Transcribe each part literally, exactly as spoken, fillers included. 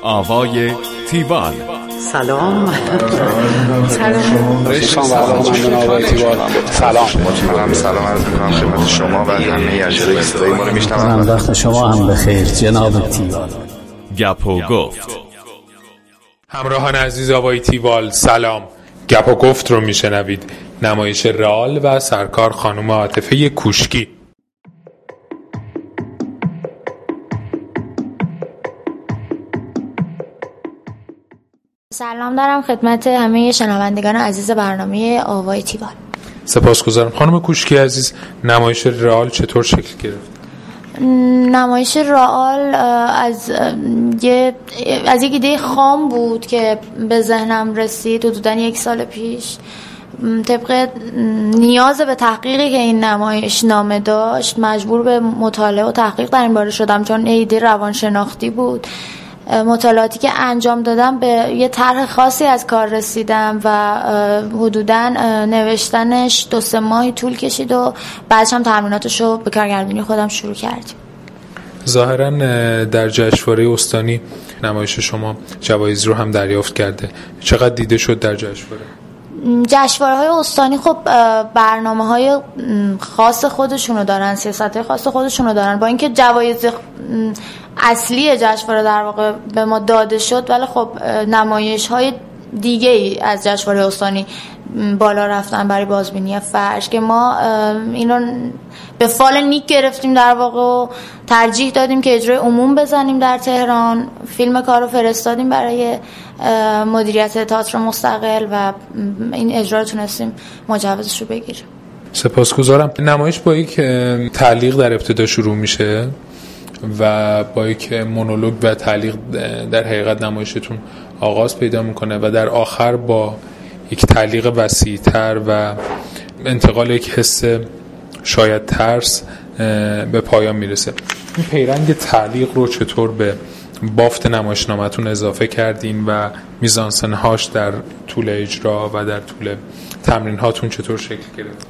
آوای تیوال. سلام. سلام. سلام. سلام. سلام عرض می‌کنم خدمت شما و همه اجرای صدای ما رو میشنوند. وقت شما هم بخیر جناب تیوال. گپ و گفت. همراهان عزیز آوای تیوال سلام. گپ و گفت رو میشنوید. نمایش رئال و سرکار خانم عاطفه کوشکی. سلام دارم خدمت همه شنوندگان عزیز برنامه آوای تیوال. سپاسگزارم. خانم کوشکی عزیز، نمایش رئال چطور شکل گرفت؟ نمایش رئال از یه از یک ایده خام بود که به ذهنم رسید حدوداً یک سال پیش. طبق نیاز به تحقیقی که این نمایش نامه داشت مجبور به مطالعه و تحقیق در این باره شدم، چون ایده روانشناختی بود. مطالعاتی که انجام دادم به یه طرح خاصی از کار رسیدم و حدوداً نوشتنش دو سه ماهی طول کشید و بعدش هم تمریناتشو به کارگردانی خودم شروع کردیم. ظاهراً در جشنواره استانی نمایش شما جوایز رو هم دریافت کرده. چقدر دیده شد در جشنواره؟ جشنواره‌های استانی خب برنامه‌های خاص خودشونو دارن، سیاست‌های خاص خودشونو دارن، با اینکه جوایز اصلی جشنواره در واقع به ما داده شد، ولی خب نمایش‌های دیگه ای از جشنواره استانی بالا رفتن برای بازبینی فرش که ما اینو به فال نیک گرفتیم در واقع و ترجیح دادیم که اجرای عموم بزنیم در تهران. فیلم کارو فرستادیم برای مدیریت تئاتر مستقل و این اجرا رو تونستیم مجوزش رو بگیریم. سپاسگزارم. نمایش با یک تعلیق در ابتدا شروع میشه و با یک مونولوگ و تعلیق در حقیقت نمایشتون آغاز پیدا میکنه و در آخر با یک تعلیق وسیع‌تر و انتقال یک حس شاید ترس به پایان میرسه. این پیرنگ تعلیق رو چطور به بافت نمایشنامه‌تون اضافه کردین و میزانسن‌هاش در طول اجرا و در طول تمرین‌هاتون چطور شکل گرفت؟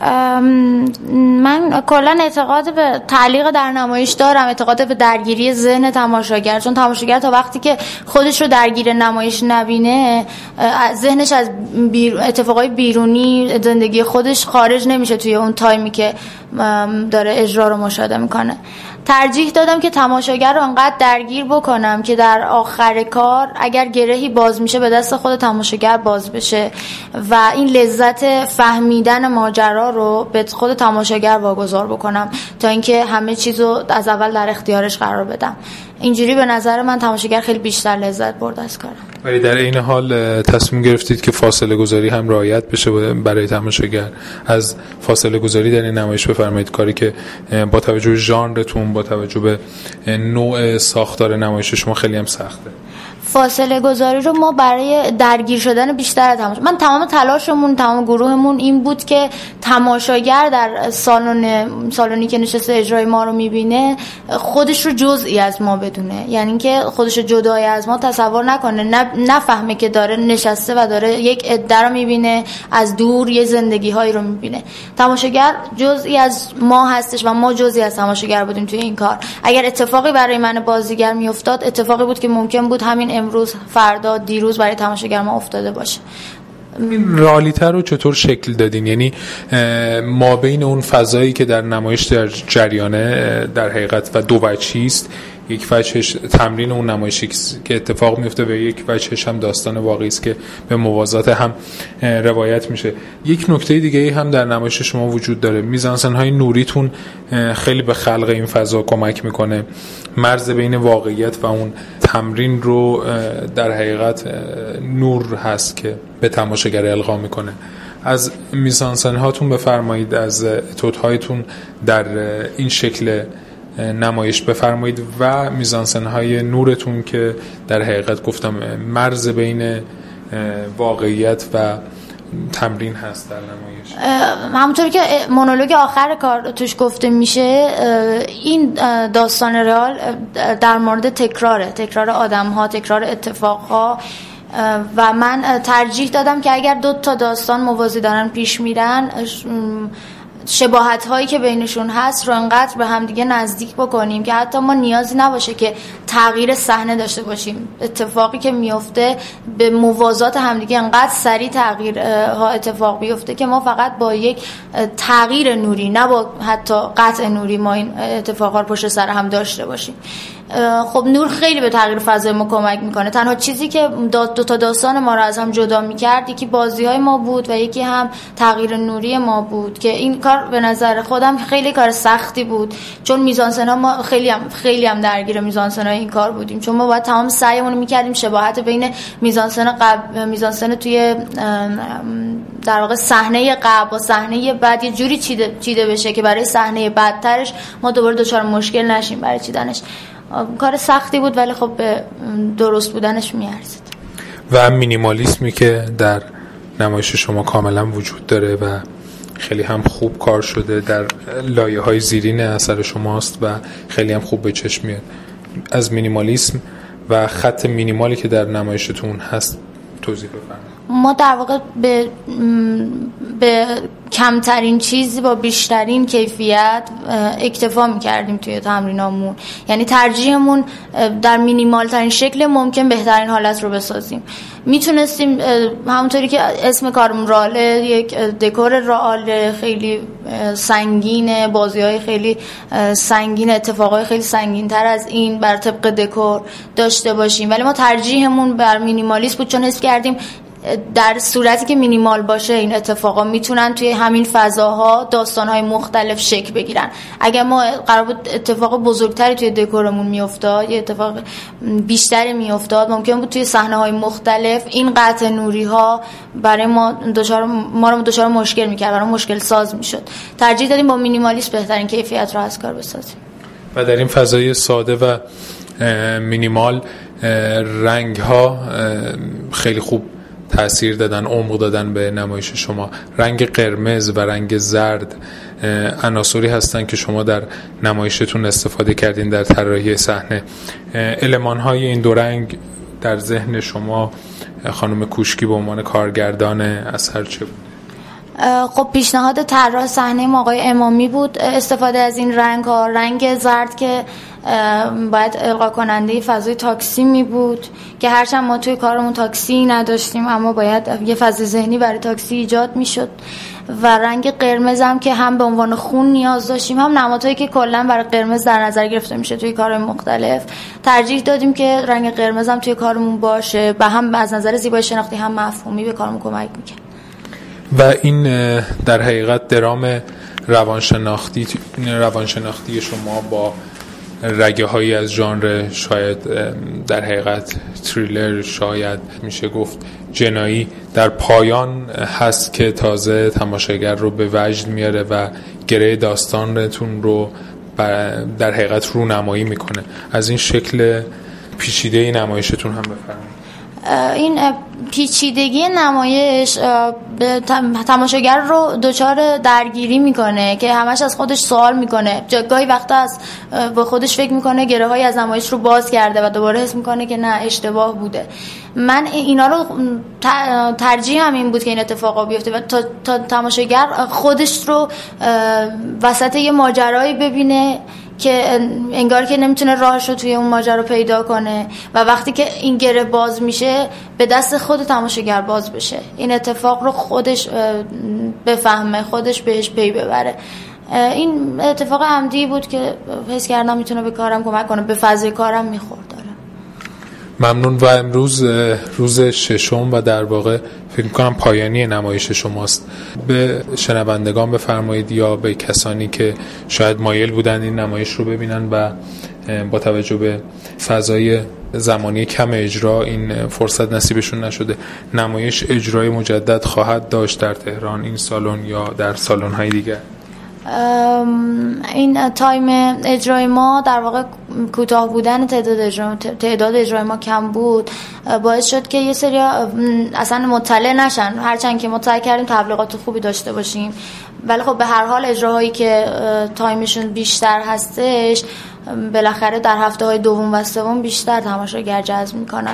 من کلا اعتقاد به تعلیق در نمایش دارم، اعتقاد به درگیری ذهن تماشاگر، چون تماشاگر تا وقتی که خودش رو درگیر نمایش نبینه ذهنش از بیر... اتفاقای بیرونی زندگی خودش خارج نمیشه توی اون تایمی که داره اجرا رو مشاهده میکنه. ترجیح دادم که تماشاگر رو انقدر درگیر بکنم که در آخر کار اگر گرهی باز میشه به دست خود تماشاگر باز بشه و این لذت فهمیدن ماجرا رو به خود تماشاگر واگذار بکنم تا اینکه همه چیزو از اول در اختیارش قرار بدم. اینجوری به نظر من تماشاگر خیلی بیشتر لذت برد از کارم. ولی در این حال تصمیم گرفتید که فاصله گذاری هم رعایت بشه برای تماشاگر. از فاصله گذاری در این نمایش بفرمایید، کاری که با توجه به ژانرتون، با توجه به نوع ساختار نمایش شما خیلی هم سخته. فاصله گذاری رو ما برای درگیر شدن بیشتر تماشا، من تمام تلاشمون تمام گروهمون این بود که تماشاگر در سالن سالنی که نشسته اجرای ما رو میبینه خودش رو جزئی از ما بدونه، یعنی اینکه خودش رو جدای از ما تصور نکنه، نفهمه که داره نشسته و داره یک عده رو میبینه، از دور یه زندگی هایی رو میبینه. تماشاگر جزئی از ما هستش و ما جزئی از تماشاگر بودیم توی این کار. اگر اتفاقی برای من بازیگر میافتاد اتفاقی بود که ممکن بود همین امروز، فردا، دیروز برای تماشاگر ما افتاده باشه. این رئالیته رو چطور شکل دادین؟ یعنی ما بین اون فضایی که در نمایش در جریانه در حقیقت و دو وجهی است، یک وجهش تمرین اون نمایشی که اتفاق میفته و یک وجهش هم داستان واقعی است که به موازات هم روایت میشه. یک نکته دیگه هم در نمایش شما وجود داره، میزانسن‌های نوریتون خیلی به خلق این فضا کمک میکنه. مرز بین واقعیت و اون تمرین رو در حقیقت نور هست که به تماشاگر القا میکنه. از میزانسن‌هاتون بفرمایید، از اتودهایتون در این شکل نمایش بفرمایید و میزانسن‌های نورتون که در حقیقت گفتم مرز بین واقعیت و تمرین هست در نمایش. همونطوری که مونولوگ آخر کار توش گفته میشه، این داستان رئال در مورد تکراره، تکرار آدم‌ها، تکرار اتفاق‌ها و من ترجیح دادم که اگر دو تا داستان موازی دارن پیش میرن شباهت هایی که بینشون هست رو انقدر به هم دیگه نزدیک بکنیم که حتی ما نیازی نباشه که تغییر صحنه داشته باشیم. اتفاقی که میفته به موازات هم دیگه انقدر سریع تغییر ها اتفاق بیفته که ما فقط با یک تغییر نوری، نه با حتی قطع نوری، ما این اتفاقا رو پشت سر هم داشته باشیم. خب نور خیلی به تغییر فضای ما کمک میکنه. تنها چیزی که دو تا داستان ما رو از هم جدا میکرد یکی بازی‌های ما بود و یکی هم تغییر نوری ما بود که این کار به نظر خودم خیلی کار سختی بود، چون میزانسنا ما خیلی هم خیلی هم درگیر میزانسنای این کار بودیم، چون ما باید تمام سعیمون رو میکردیم شباهت بین میزانسن قبل میزانسن توی در واقع صحنه قبل با صحنه بعد یه جوری چیده چیده بشه که برای صحنه بعدترش ما دوباره دچار مشکل نشیم برای چیدنش. کار سختی بود ولی خب به درست بودنش میارزید. و مینیمالیسمی که در نمایش شما کاملا وجود داره و خیلی هم خوب کار شده در لایه های زیرین اثر شماست و خیلی هم خوب به چشم میاد. از مینیمالیسم و خط مینیمالی که در نمایشتون هست توضیح بفرمایید. ما در واقع به به کمترین چیزی با بیشترین کیفیت اکتفا می‌کردیم توی تمرینامون، یعنی ترجیحمون در مینیمال ترین شکل ممکن بهترین حالت رو بسازیم. میتونستیم همونطوری که اسم کارمون راله، یک دکور رئال خیلی سنگینه، بازی‌های خیلی سنگین، اتفاقای خیلی سنگین‌تر از این بر طبق دکور داشته باشیم، ولی ما ترجیحمون بر مینیمالیسم بود، چون حس کردیم در صورتی که مینیمال باشه این اتفاقا میتونن توی همین فضاها داستانهای مختلف شکل بگیرن. اگر ما قرار بود اتفاق بزرگتری توی دکورمون میافتاد، یه اتفاق بیشتری میافتاد، ممکن بود توی صحنه‌های مختلف این قطع نوری ها برای ما دچار ما رو دچار مشکل میکرد، برای مشکل ساز میشد. ترجیح دادیم با مینیمالیسم بهترین کیفیت رو از کار بسازیم. و در این فضای ساده و مینیمال رنگ ها خیلی خوب تأثیر دادن، عمق دادن به نمایش شما. رنگ قرمز و رنگ زرد عناصری هستن که شما در نمایشتون استفاده کردین در طراحی صحنه. المان‌های این دو رنگ در ذهن شما خانم کوشکی به عنوان کارگردان اثر چه بود؟ خب پیشنهاد طراح صحنه ما آقای امامی بود استفاده از این رنگ ها. رنگ زرد که باید القا کننده فضای تاکسی می بود که هرچند ما توی کارمون تاکسی نداشتیم اما باید یه فضای ذهنی برای تاکسی ایجاد می شد. و رنگ قرمز هم که هم به عنوان خون نیاز داشتیم، هم نمادهایی که کلا برای قرمز در نظر گرفته میشه توی کارهای مختلف. ترجیح دادیم که رنگ قرمز هم توی کارمون باشه و هم از نظر زیبایی شناختی هم مفهومی به کارمون کمک میکنه. و این در حقیقت درام روانشناختی روانشناختی شما با رگه هایی از ژانر شاید در حقیقت تریلر، شاید میشه گفت جنایی، در پایان هست که تازه تماشاگر رو به وجد میاره و گره داستانتون رو در حقیقت رونمایی میکنه. از این شکل پیچیده نمایشتون هم بفرمایید. این پیچیدگی نمایش تماشاگر رو دچار درگیری میکنه که همش از خودش سوال میکنه، گاهی وقتا از با خودش فکر میکنه گره های از نمایش رو باز کرده و دوباره حس میکنه که نه اشتباه بوده. من اینا رو ترجیح هم این بود که این اتفاقا بیفته و تا, تا تماشاگر خودش رو وسط یه ماجرایی ببینه که انگار که نمیتونه راهش رو توی اون ماجرا پیدا کنه و وقتی که این گره باز میشه به دست خود تماشاگر باز بشه، این اتفاق رو خودش بفهمه، خودش بهش پی ببره. این اتفاق عمدی بود که حس کردم میتونه به کارم کمک کنه، به فضای کارم میخورد. ممنون. و امروز روز ششم و در واقع فکر می‌کنم پایانی نمایش شماست. به شنوندگان بفرمایید یا به کسانی که شاید مایل بودن این نمایش رو ببینن و با توجه به فضای زمانی کم اجرا این فرصت نصیبشون نشده، نمایش اجرای مجدد خواهد داشت در تهران این سالن یا در سالن‌های دیگر؟ این تایم اجرای ما در واقع کوتاه بودن تعداد اجرای تعداد اجرای ما کم بود باعث شد که یه سری اصلا مطلع نشن، هرچند که ما سعی کردیم تبلیغات خوبی داشته باشیم، ولی خب به هر حال اجراهایی که تایمشون بیشتر هستش بالاخره در هفته‌های دوم و سوم بیشتر تماشاگر جذب میکنن.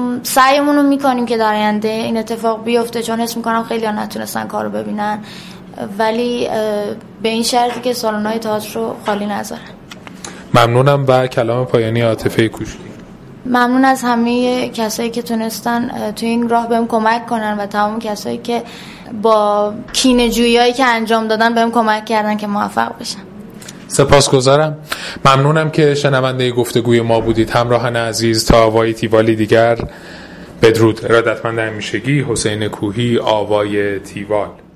سعیمون رو میکنیم که در آینده این اتفاق بیفته، چون حس میکنم خیلی ها نتونستن کارو ببینن. ولی به این شرطی که سالن‌های تئاتر رو خالی نذارن. ممنونم. و کلام پایانی عاطفه کوشکی. ممنون از همه کسایی که تونستن تو این راه بهم کمک کنن و تمام کسایی که با کینه‌جویی‌هایی که انجام دادن بهم کمک کردن که موفق بشم. سپاسگزارم. ممنونم که شنونده گفتگوی ما بودید. همراهان عزیز، تا آوای تیوالی دیگر، بدرود. ارادتمند همیشگی، حسین کوهی، آوای تیوال.